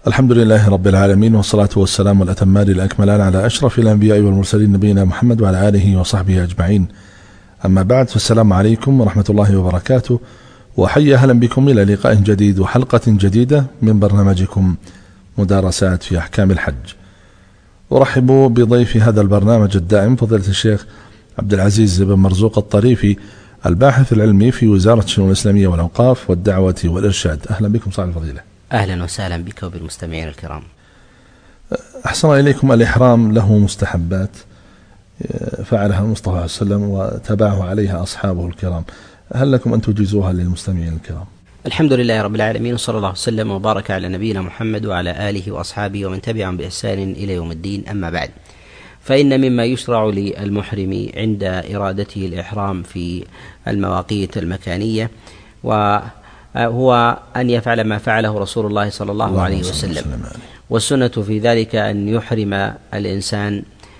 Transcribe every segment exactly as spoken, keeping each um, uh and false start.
الحمد لله رب العالمين، والصلاة والسلام الأتمان الأكملان على أشرف الأنبياء والمرسلين نبينا محمد وعلى آله وصحبه أجمعين. أما بعد، فالسلام عليكم ورحمة الله وبركاته، وحي أهلا بكم إلى لقاء جديد وحلقة جديدة من برنامجكم مدارسات في أحكام الحج. أرحب بضيف هذا البرنامج الدائم فضيلة الشيخ عبد العزيز بن مرزوق الطريفي، الباحث العلمي في وزارة الشؤون الإسلامية والأوقاف والدعوة والإرشاد. أهلا بكم صاحب الفضيلة. أهلا وسهلا بك وبالمستمعين الكرام. أحسن إليكم. الإحرام له مستحبات فعلها المصطفى صلى الله عليه وسلم وتبعه عليها أصحابه الكرام، هل لكم أن تجيزوها للمستمعين الكرام؟ الحمد لله رب العالمين، وصلى الله وسلم وبارك على نبينا محمد وعلى آله وأصحابه ومن تبعهم بإحسان إلى يوم الدين. أما بعد، فإن مما يشرع للمحرم عند إرادته الإحرام في المواقيت المكانية وهو أن يفعل ما فعله رسول الله صلى الله, الله عليه وسلم، والسنة في ذلك أن يحرم الإنسان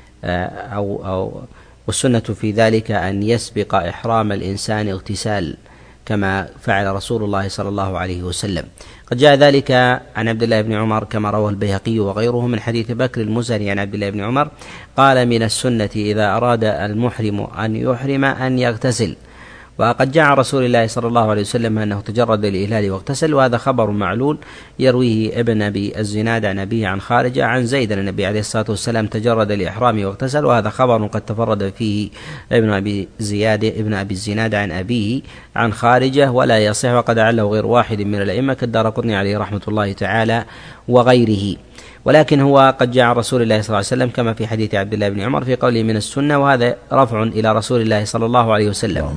أو, أو والسنة في ذلك أن يسبق إحرام الإنسان اغتسال كما فعل رسول الله صلى الله عليه وسلم. قد جاء ذلك عن عبد الله بن عمر كما رواه البيهقي وغيره من حديث بكر المزني عن عبد الله بن عمر قال: من السنة إذا أراد المحرم أن يحرم أن يغتسل. وقد جاء عن رسول الله صلى الله عليه وسلم أنه تجرد للإهلال واغتسل، وهذا خبر معلول يرويه ابن أبي الزناد عن أبيه عن خارجة عن زيد أن النبي عليه الصلاة والسلام تجرد لإحرامه واغتسل، وهذا خبر قد تفرد فيه ابن أبي زياد ابن أبي الزناد عن أبيه عن خارجة ولا يصح، وقد عله غير واحد من الأئمة كالدارقطني عليه رحمة الله تعالى وغيره. ولكن هو قد جاء عن رسول الله صلى الله عليه وسلم كما في حديث عبد الله بن عمر في قوله من السنة، وهذا رفع إلى رسول الله صلى الله عليه وسلم.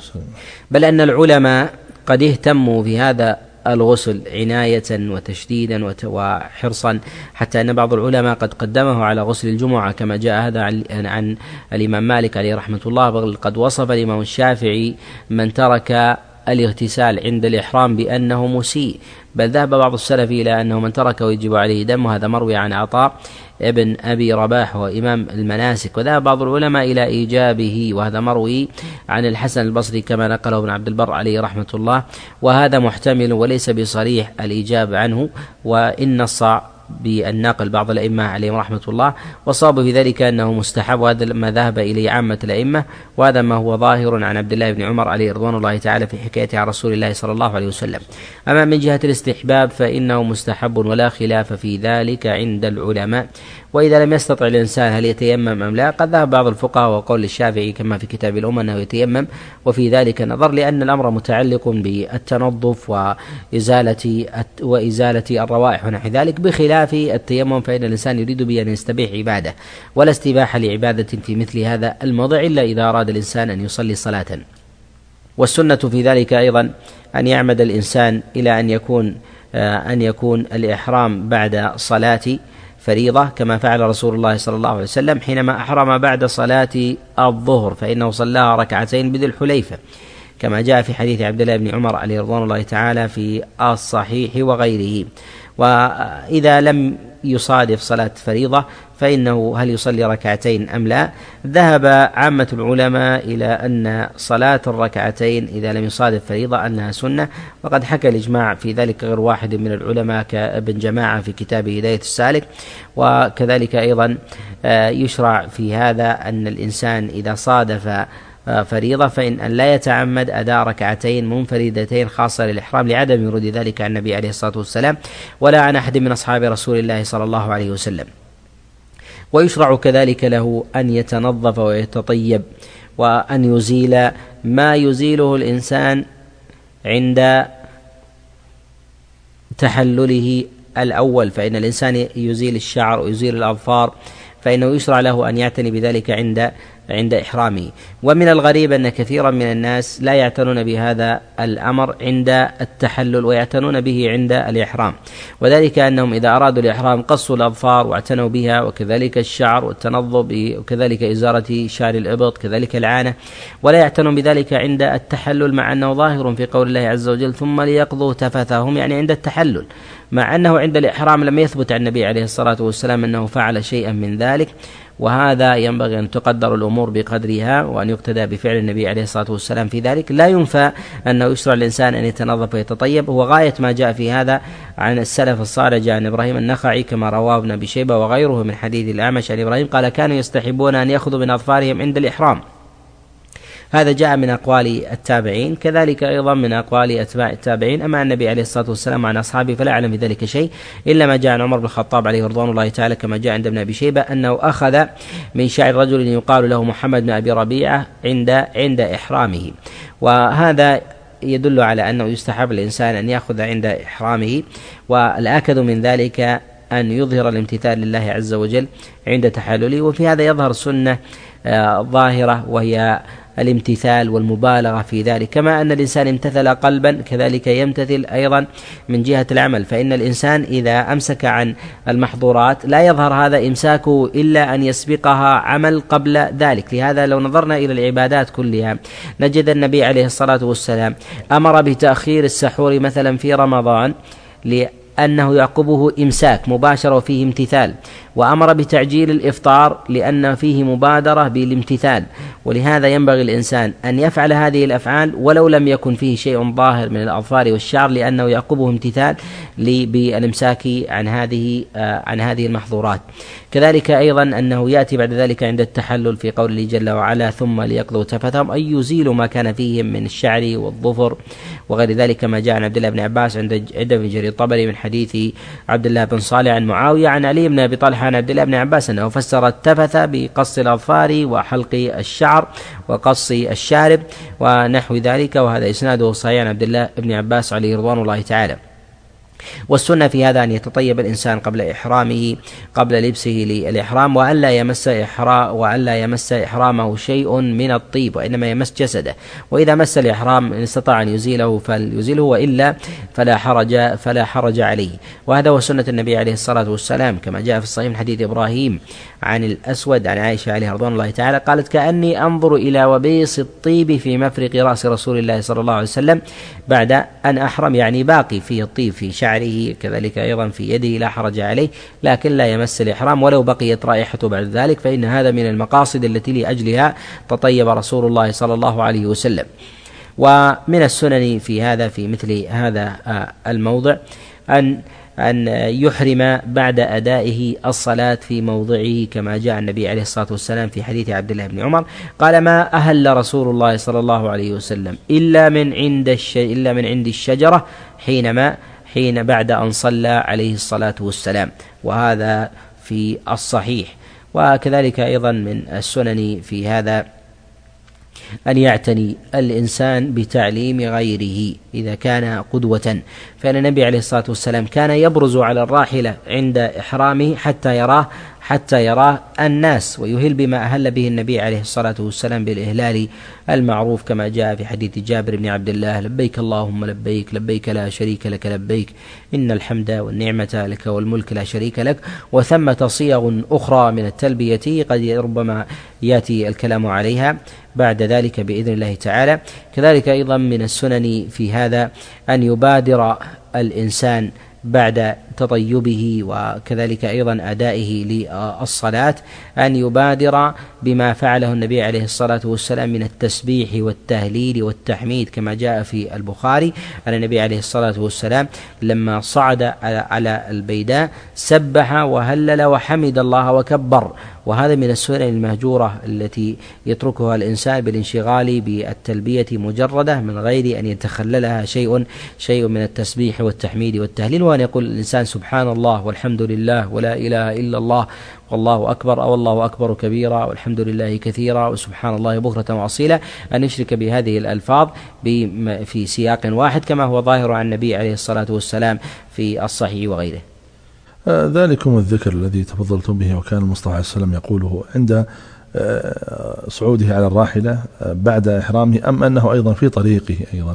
بل أن العلماء قد اهتموا في هذا الغسل عناية وتشديدا وحرصا، حتى أن بعض العلماء قد قدمه على غسل الجمعة كما جاء هذا عن, عن الإمام مالك عليه رحمة الله. بل قد وصف الإمام الشافعي من ترك الاغتسال عند الإحرام بأنه مسيء، بل ذهب بعض السلف إلى أنه من تركه يجب عليه دم، وهذا مروي عن عطاء ابن أبي رباح وإمام المناسك. وذهب بعض العلماء إلى إيجابه، وهذا مروي عن الحسن البصري كما نقله ابن عبد البر عليه رحمة الله، وهذا محتمل وليس بصريح الإيجاب عنه، وإن نص بالناقل بعض الأئمة عليهم رحمة الله، وصاب في ذلك أنه مستحب، وهذا ما ذهب إليه عامة الأئمة، وهذا ما هو ظاهر عن عبد الله بن عمر عليه رضوان الله تعالى في حكايته عن رسول الله صلى الله عليه وسلم. أما من جهة الاستحباب فإنه مستحب ولا خلاف في ذلك عند العلماء. وإذا لم يستطع الإنسان هل يتيمم أم لا؟ قد ذهب بعض الفقهاء وقول الشافعي كما في كتاب الأم أنه يتيمم، وفي ذلك نظر، لأن الأمر متعلق بالتنظف وإزالة وإزالة الروائح ونحو ذلك، بخلاف التيمم فإن الإنسان يريد به أن يستبيح عبادة، ولا استباحة لعبادة في مثل هذا الموضع إلا إذا أراد الإنسان أن يصلي صلاة. والسنة في ذلك أيضا أن يعمد الإنسان إلى أن يكون أن يكون الإحرام بعد صلاة فريضة كما فعل رسول الله صلى الله عليه وسلم حينما أحرم بعد صلاة الظهر، فإنه صلى ركعتين بذي الحليفة كما جاء في حديث عبد الله بن عمر عليه رضوان الله تعالى في الصحيح وغيره. وإذا لم يصادف صلاة فريضة فإنه هل يصلي ركعتين أم لا؟ ذهب عامة العلماء إلى أن صلاة الركعتين إذا لم يصادف فريضة أنها سنة، وقد حكى الإجماع في ذلك غير واحد من العلماء كابن جماعة في كتاب هداية السالك. وكذلك أيضا يشرع في هذا أن الإنسان إذا صادف فريضة فإن أن لا يتعمد أداء ركعتين منفردتين خاصة للإحرام، لعدم ورود ذلك عن النبي عليه الصلاة والسلام ولا عن أحد من أصحاب رسول الله صلى الله عليه وسلم. ويشرع كذلك له أن يتنظف ويتطيب، وأن يزيل ما يزيله الإنسان عند تحلله الأول، فإن الإنسان يزيل الشعر ويزيل الأظفار، فإنه يشرع له أن يعتني بذلك عند عند إحرامه. ومن الغريب أن كثيرا من الناس لا يعتنون بهذا الأمر عند التحلل ويعتنون به عند الإحرام، وذلك أنهم إذا أرادوا الإحرام قصوا الأظفار واعتنوا بها، وكذلك الشعر والتنظف، وكذلك إزالة شعر الإبط، كذلك العانة، ولا يعتنون بذلك عند التحلل، مع أنه ظاهر في قول الله عز وجل ثم ليقضوا تفثهم، يعني عند التحلل. مع أنه عند الإحرام لم يثبت عن النبي عليه الصلاة والسلام أنه فعل شيئا من ذلك، وهذا ينبغي أن تقدر الأمور بقدرها وأن يقتدى بفعل النبي عليه الصلاة والسلام في ذلك. لا ينفى أنه يشرع الإنسان أن يتنظف ويتطيب، هو غاية ما جاء في هذا عن السلف الصالح عن إبراهيم النخعي كما رواه ابن أبي شيبة وغيره من حديث الأعمش عن إبراهيم قال كانوا يستحبون أن يأخذوا من أظفارهم عند الإحرام. هذا جاء من أقوال التابعين، كذلك أيضا من أقوال أتباع التابعين. أما النبي عليه الصلاة والسلام عن أصحابه فلا أعلم في ذلك شيء، إلا ما جاء عن عمر بن الخطاب عليه رضوان الله تعالى كما جاء عند ابن أبي شيبة أنه أخذ من شعر رجل يقال له محمد بن أبي ربيعة عند عند إحرامه، وهذا يدل على أنه يستحب الإنسان أن يأخذ عند إحرامه. والآكد من ذلك أن يظهر الامتثال لله عز وجل عند تحلله، وفي هذا يظهر سنة ظاهرة وهي الامتثال والمبالغة في ذلك. كما أن الإنسان امتثل قلبا كذلك يمتثل أيضا من جهة العمل، فإن الإنسان إذا أمسك عن المحظورات لا يظهر هذا إمساكه إلا أن يسبقها عمل قبل ذلك. لهذا لو نظرنا إلى العبادات كلها نجد النبي عليه الصلاة والسلام أمر بتأخير السحور مثلا في رمضان لأنه يعقبه إمساك مباشر وفيه امتثال، وأمر بتعجيل الإفطار لأن فيه مبادرة بالامتثال. ولهذا ينبغي الإنسان أن يفعل هذه الأفعال ولو لم يكن فيه شيء ظاهر من الأظفار والشعر، لأنه يعقبه امتثال بالإمساك عن هذه عن هذه المحظورات. كذلك أيضا أنه يأتي بعد ذلك عند التحلل في قوله جل وعلا ثم ليقضوا تفثهم، أي يزيلوا ما كان فيهم من الشعر والظفر وغير ذلك، ما جاء عن عبد الله بن عباس عند عند ابن جرير الطبري من حديث عبد الله بن صالح عن معاوية عن علي بن أبي طلحة عن عبد الله بن عباس أنه فسر التفث بقص الأظفار وحلق الشعر وقص الشارب ونحو ذلك، وهذا إسناده صحيح عن عبد الله بن عباس عليه رضوان الله تعالى. والسنة في هذا أن يتطيب الإنسان قبل إحرامه قبل لبسه للإحرام، وألا يمس إحرام وألا يمس إحرامه شيء من الطيب، وإنما يمس جسده. وإذا مس الإحرام إن استطاع أن يزيله فليزيله، وإلا فلا حرج فلا حرج عليه. وهذا هو سنة النبي عليه الصلاة والسلام كما جاء في الصحيح من حديث إبراهيم عن الأسود عن عائشة عليه رضوان الله تعالى قالت كأني أنظر إلى وبيص الطيب في مفرق رأس رسول الله صلى الله عليه وسلم بعد أن أحرم، يعني باقي فيه الطيب في شعره كذلك أيضا في يده لا حرج عليه، لكن لا يمس الإحرام ولو بقيت رائحته بعد ذلك، فإن هذا من المقاصد التي لأجلها تطيب رسول الله صلى الله عليه وسلم. ومن السنن في هذا في مثل هذا الموضع أن أن يحرم بعد أدائه الصلاة في موضعه كما جاء النبي عليه الصلاة والسلام في حديث عبد الله بن عمر قال ما أهل رسول الله صلى الله عليه وسلم إلا من عند الش... إلا من عند الشجرة حينما حين بعد أن صلى عليه الصلاة والسلام، وهذا في الصحيح. وكذلك أيضا من السنن في هذا أن يعتني الإنسان بتعليم غيره إذا كان قدوة، فإن النبي عليه الصلاة والسلام كان يبرز على الراحلة عند إحرامه حتى يراه حتى يراه الناس، ويهل بما أهل به النبي عليه الصلاة والسلام بالإهلال المعروف كما جاء في حديث جابر بن عبد الله لبيك اللهم لبيك لبيك لا شريك لك لبيك إن الحمد والنعمة لك والملك لا شريك لك. وثمة صيغ أخرى من التلبية قد ربما يأتي الكلام عليها بعد ذلك بإذن الله تعالى. كذلك أيضا من السنن في هذا أن يبادر الإنسان بعد تطيبه وكذلك أيضا أدائه للصلاة أن يبادر بما فعله النبي عليه الصلاة والسلام من التسبيح والتهليل والتحميد، كما جاء في البخاري أن النبي عليه الصلاة والسلام لما صعد على البيداء سبح وهلل وحمد الله وكبر. وهذا من السنن المهجورة التي يتركها الإنسان بالانشغال بالتلبية مجردة من غير أن يتخللها شيء شيء من التسبيح والتحميد والتهليل، وأن يقول الإنسان سبحان الله والحمد لله ولا إله إلا الله والله أكبر أو الله أكبر كبيرا والحمد لله كثيرا وسبحان الله بكرة وأصيلا، أن يشرك بهذه الألفاظ في سياق واحد كما هو ظاهر عن النبي عليه الصلاة والسلام في الصحيح وغيره. ذلكم الذكر الذي تفضلتم به وكان المصطفى عليه السلام يقوله عند صعوده على الراحلة بعد إحرامه، أم أنه أيضا في طريقه أيضا؟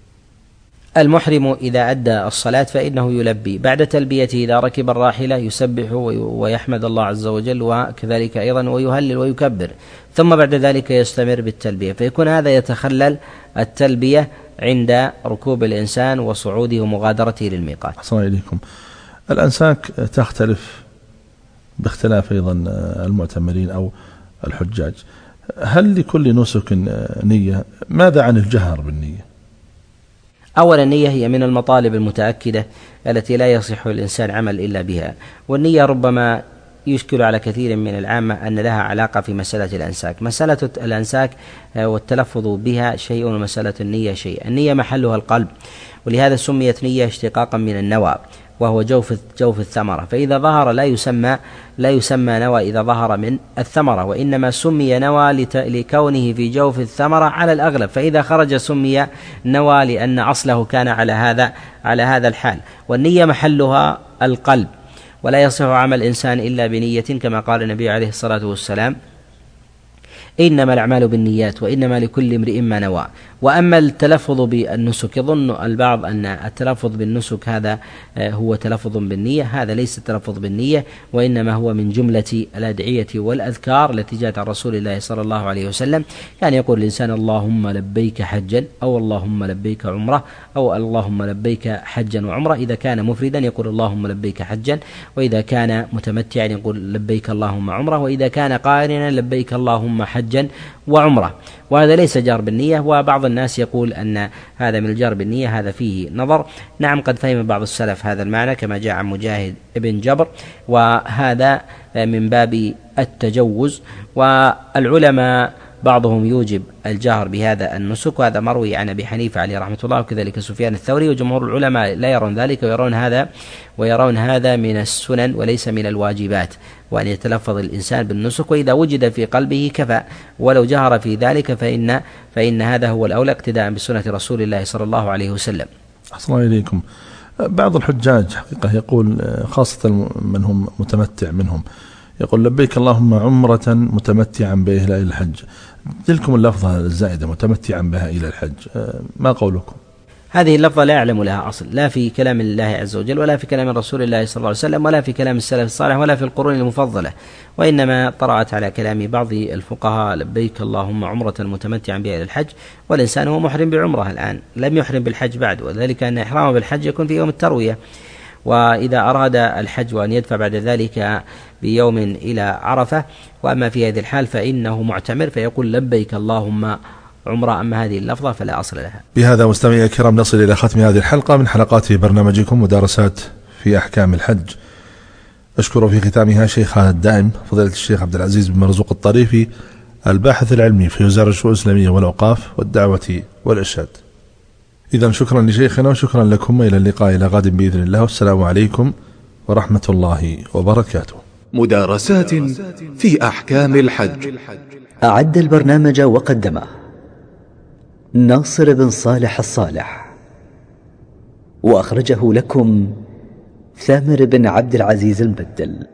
المحرم إذا أدى الصلاة فإنه يلبي بعد تلبيته، إذا ركب الراحلة يسبح ويحمد الله عز وجل وكذلك أيضا ويهلل ويكبر، ثم بعد ذلك يستمر بالتلبية، فيكون هذا يتخلل التلبية عند ركوب الإنسان وصعوده ومغادرته للميقات. أحسن إليكم. الأنساك تختلف باختلاف أيضا المعتمرين أو الحجاج، هل لكل نسك نية؟ ماذا عن الجهر بالنية؟ أولا النية هي من المطالب المتأكدة التي لا يصح الإنسان عمل إلا بها، والنية ربما يشكل على كثير من العامة أن لها علاقة في مسألة الأنساك. مسألة الأنساك والتلفظ بها شيء ومسألة النية شيء. النية محلها القلب، ولهذا سميت نية اشتقاقا من النوى وهو جوف جوف الثمرة، فإذا ظهر لا يسمى لا يسمى نوى إذا ظهر من الثمرة، وإنما سمي نوى لكونه في جوف الثمرة على الأغلب، فإذا خرج سمي نوى لأن أصله كان على هذا على هذا الحال. والنية محلها القلب، ولا يصح عمل الإنسان إلا بنية، كما قال النبي عليه الصلاة والسلام: إنما الأعمال بالنيات وإنما لكل امرئ ما نوى. وأما التلفظ بالنسك، يظن البعض أن التلفظ بالنسك هذا هو تلفظ بالنية، هذا ليس التلفظ بالنية، وإنما هو من جملة الأدعية والأذكار التي جاءت عن رسول الله صلى الله عليه وسلم. كان يقول الإنسان: اللهم لبيك حجا، أو اللهم لبيك عمرة، أو اللهم لبيك حجا وعمرة. إذا كان مفردا يقول اللهم لبيك حجا، وإذا كان متمتعا يقول لبيك اللهم عمرة، وإذا كان قارنا لبيك اللهم حجا وعمرة. وهذا ليس جار بالنية، وبعض الناس يقول أن هذا من الجار بالنية، هذا فيه نظر. نعم، قد فهم بعض السلف هذا المعنى كما جاء عن مجاهد ابن جبر، وهذا من باب التجوز. والعلماء بعضهم يوجب الجهر بهذا النسك، وهذا مروي عن أبي حنيفة عليه رحمة الله، وكذلك سفيان الثوري، وجمهور العلماء لا يرون ذلك، ويرون هذا ويرون هذا من السنن وليس من الواجبات، وأن يتلفظ الإنسان بالنسك، وإذا وجد في قلبه كفى، ولو جهر في ذلك فإن فإن هذا هو الأولى اقتداء بسنة رسول الله صلى الله عليه وسلم. أحسن إليكم. بعض الحجاج حقيقة يقول، خاصة من هم متمتع منهم، يقول: لبيك اللهم عمرة متمتعا بها إلى الحج. تلكم اللفظة الزائدة متمتعا بها إلى الحج، ما قولكم؟ هذه اللفظة لا يعلم لها أصل، لا في كلام الله عز وجل، ولا في كلام رسول الله صلى الله عليه وسلم، ولا في كلام السلف الصالح، ولا في القرون المفضلة، وإنما طرأت على كلام بعض الفقهاء: لبيك اللهم عمرة متمتعا بها إلى الحج. والإنسان هو محرم بعمرة الآن، لم يحرم بالحج بعد، وذلك أن إحرامه بالحج يكون في يوم التروية، وإذا أراد الحج وأن يدفع بعد ذلك بيوم إلى عرفة، وأما في هذه الحال فإنه معتمر فيقول لبيك اللهم عمرة. أما هذه اللفظة فلا أصل لها. بهذا مستمعي الكرام نصل إلى ختم هذه الحلقة من حلقات برنامجكم مدارسات في أحكام الحج. أشكر في ختامها شيخنا الدائم فضيلة الشيخ عبد العزيز بن مرزوق الطريفي، الباحث العلمي في وزارة الشؤون الإسلامية والأوقاف والدعوة والإرشاد. إذا شكرا لشيخنا وشكرا لكم، إلى اللقاء إلى غد بإذن الله، والسلام عليكم ورحمة الله وبركاته. مدارسات في أحكام الحج. أعد البرنامج وقدمه ناصر بن صالح الصالح، وأخرجه لكم ثامر بن عبد العزيز المبدل.